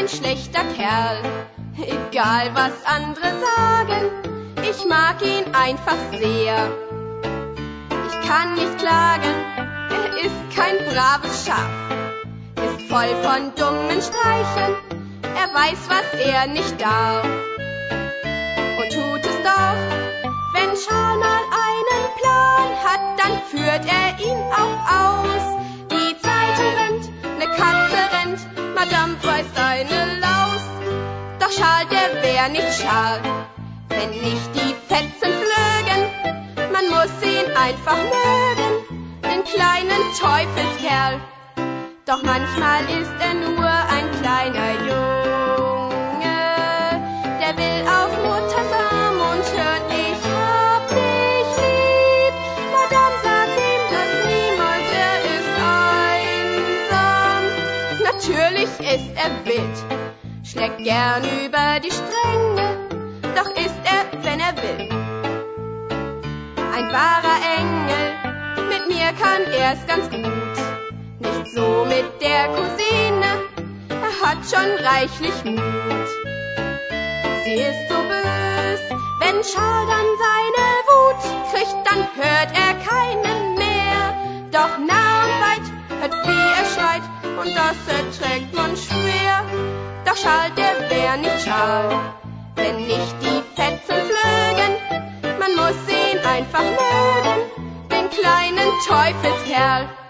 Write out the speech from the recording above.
ein schlechter Kerl. Egal was andere sagen, ich mag ihn einfach sehr. Ich kann nicht klagen, er ist kein braves Schaf, ist voll von dummen Streichen, er weiß, was er nicht darf. Und tut es doch, wenn Charles mal einen Plan hat, dann führt er ihn auch aus. Die Zeitung rennt, ne Katze rennt, Madame beißt eine Laus. Doch Charles, der wär nicht Charles, wenn nicht die Fetzen flögen. Man muss ihn einfach mögen, den kleinen Teufelskerl. Doch manchmal ist er nur ein kleiner Junge, der will auf Mutters Arm und hört, ich hab dich lieb. Madame sagt ihm das niemals, er ist einsam. Natürlich ist er wild, schlägt gern über die Stränge, doch ist er, wenn er will, ein wahrer Engel. Mit mir kann er's ganz gut, nicht so mit der Cousine, er hat schon reichlich Mut. Sie ist so bös, wenn Charles dann seine Wut kriegt, dann hört er keinen mehr. Doch nah und weit hört, wie er schreit, und das erträgt man schwer. Doch Charles, der wär nicht Charles, wenn nicht die Fetzen flögen. Man muss ihn einfach mögen, den kleinen Teufelskerl.